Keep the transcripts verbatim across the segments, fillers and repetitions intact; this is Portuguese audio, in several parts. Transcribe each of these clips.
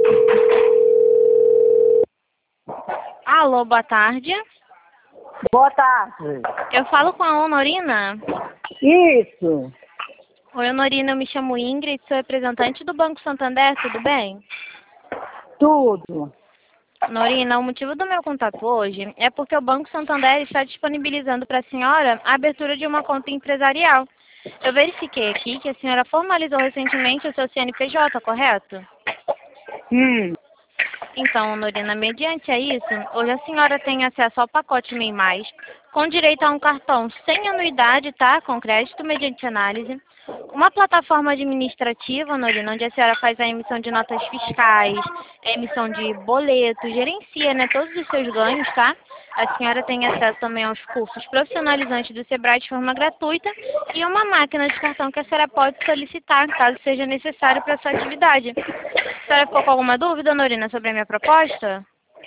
Alô, boa tarde. Boa tarde. Eu falo com a Honorina? Isso. Oi, Honorina, eu me chamo Ingrid, sou representante do Banco Santander, tudo bem? Tudo. Honorina, o motivo do meu contato hoje é porque o Banco Santander está disponibilizando para a senhora a abertura de uma conta empresarial. Eu verifiquei aqui que a senhora formalizou recentemente o seu C N P J, correto? Hum. Então, Honorina, mediante a isso, hoje a senhora tem acesso ao pacote MEI Mais, com direito a um cartão sem anuidade, tá? Com crédito mediante análise. Uma plataforma administrativa, Honorina, onde a senhora faz a emissão de notas fiscais, a emissão de boletos, gerencia, né, todos os seus ganhos, tá? A senhora tem acesso também aos cursos profissionalizantes do Sebrae de forma gratuita e uma máquina de cartão que a senhora pode solicitar, caso seja necessário para a sua atividade. A senhora ficou com alguma dúvida, Honorina, sobre a minha proposta?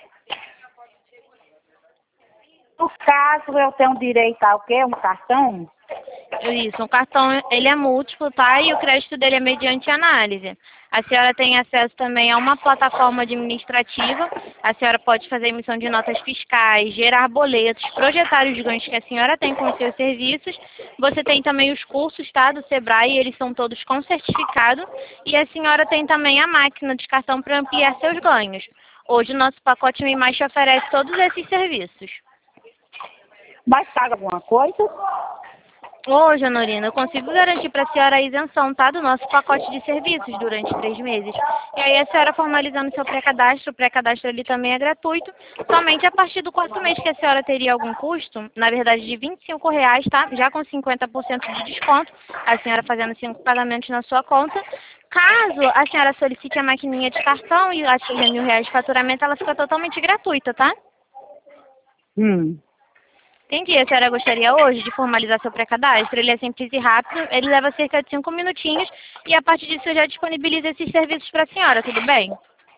No caso, eu tenho direito a o quê? Um cartão? Isso, um cartão, ele é múltiplo, tá? E o crédito dele é mediante análise. A senhora tem acesso também a uma plataforma administrativa. A senhora pode fazer emissão de notas fiscais, gerar boletos, projetar os ganhos que a senhora tem com os seus serviços. Você tem também os cursos, tá? Do Sebrae, eles são todos com certificado. E a senhora tem também a máquina de cartão para ampliar seus ganhos. Hoje o nosso pacote MEI Mais te oferece todos esses serviços. Mas paga alguma coisa? Hoje, Honorina, eu consigo garantir para a senhora a isenção, tá, do nosso pacote de serviços durante três meses. E aí a senhora formalizando seu pré-cadastro, o pré-cadastro ali também é gratuito. Somente a partir do quarto mês que a senhora teria algum custo, na verdade de vinte e cinco reais, tá? Já com cinquenta por cento de desconto, a senhora fazendo cinco pagamentos na sua conta. Caso a senhora solicite a maquininha de cartão e atinja mil reais de faturamento, ela fica totalmente gratuita, tá? Hum. Entendi. A senhora gostaria hoje de formalizar seu pré-cadastro? Ele é simples e rápido, ele leva cerca de cinco minutinhos e a partir disso eu já disponibilizo esses serviços para a senhora, tudo bem?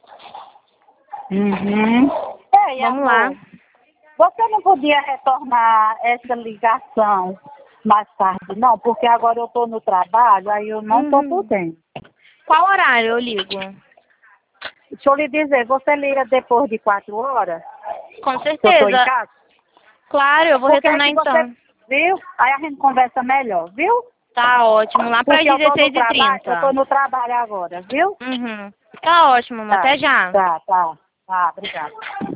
Uhum. Ei, Vamos amor, lá. você não podia retornar essa ligação mais tarde, não? Porque agora eu estou no trabalho, aí eu não estou Uhum. podendo. Qual horário eu ligo? Deixa eu lhe dizer, você liga depois de quatro horas? Com Que eu estou em certeza. casa? Claro, eu vou Porque retornar aí então. você, viu? Aí a gente conversa melhor, viu? Tá ótimo. Lá para as Porque eu tô no dezesseis e trabalho, eu tô trinta. no trabalho agora, viu? Uhum. Tá ótimo, amor. Tá, Até já. tá, tá. Tá, obrigada.